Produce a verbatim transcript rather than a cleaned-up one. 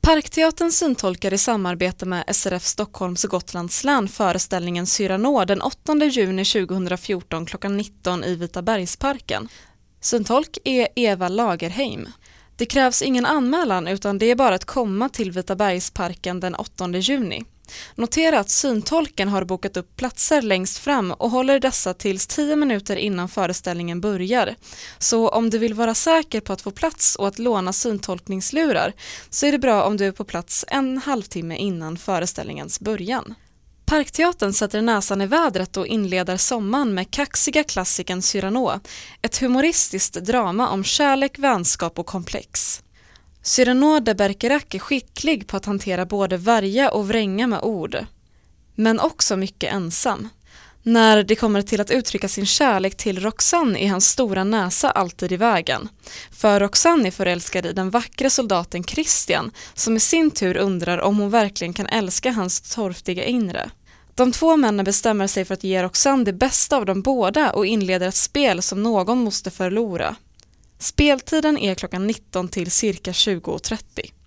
Parkteatern syntolkar i samarbete med S R F Stockholms och Gotlands län föreställningen Cyrano den åttonde juni tjugohundrafjorton klockan nitton i Vitabergsparken. Syntolk är Eva Lagerheim. Det krävs ingen anmälan utan det är bara att komma till Vitabergsparken den åttonde juni. Notera att syntolken har bokat upp platser längst fram och håller dessa tills tio minuter innan föreställningen börjar. Så om du vill vara säker på att få plats och att låna syntolkningslurar så är det bra om du är på plats en halvtimme innan föreställningens början. Parkteatern sätter näsan i vädret och inleder sommaren med kaxiga klassikern Cyrano, ett humoristiskt drama om kärlek, vänskap och komplex. Cyrano de Bergerac är skicklig på att hantera både värja och vränga med ord, men också mycket ensam. När det kommer till att uttrycka sin kärlek till Roxane är hans stora näsa alltid i vägen. För Roxane är förälskad i den vackra soldaten Christian, som i sin tur undrar om hon verkligen kan älska hans torftiga inre. De två männen bestämmer sig för att ge Roxane det bästa av dem båda och inleder ett spel som någon måste förlora. Speltiden är klockan nitton till cirka tjugo och trettio.